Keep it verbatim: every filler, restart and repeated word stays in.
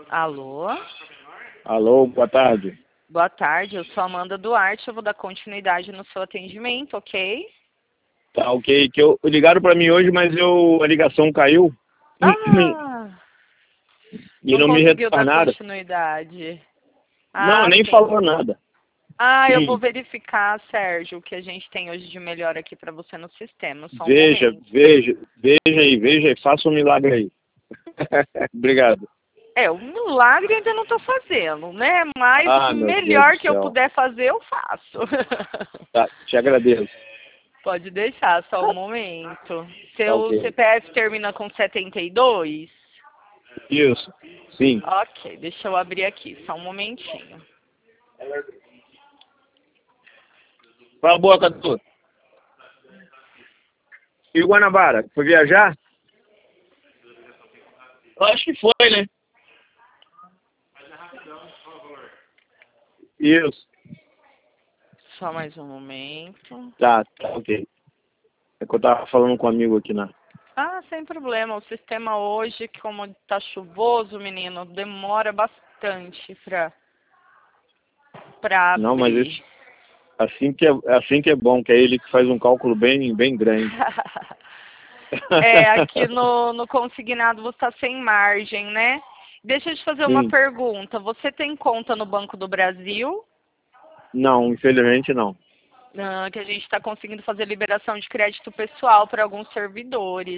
Alô? Alô, boa tarde. Boa tarde, eu sou Amanda Duarte, eu vou dar continuidade no seu atendimento, ok? Tá ok, que eu ligaram pra mim hoje, mas eu, a ligação caiu Ah, e não não me conseguiu dar retornaram. continuidade. Não, Ah, nem sim. falou nada. Ah, eu vou verificar, Sérgio, o que a gente tem hoje de melhor aqui para você no sistema, só um Veja, momento. veja, veja aí, veja aí, faça um milagre aí. Obrigado. É, o milagre ainda não estou fazendo, né? Mas Ah, o meu Deus melhor do que eu céu. puder fazer, eu faço. Tá, te agradeço. Pode deixar, só um momento. Tá Seu ok. C P F termina com setenta e dois? Isso, sim. Ok, deixa eu abrir aqui, só um momentinho. Fala boa, Catu. E o Guanabara, foi viajar? Eu acho que foi, né? Isso. Só mais um momento. Tá, tá ok. É que eu tava falando com um amigo aqui na... Ah, sem problema. O sistema hoje, como tá chuvoso, menino, demora bastante pra, pra Não, mas abrir. isso, assim que é, assim que é bom, que é ele que faz um cálculo bem, bem grande. É, aqui no, no consignado você está sem margem, né? Deixa eu te fazer uma Sim. pergunta. Você tem conta no Banco do Brasil? Não, infelizmente não. Ah, que a gente está conseguindo fazer liberação de crédito pessoal para alguns servidores.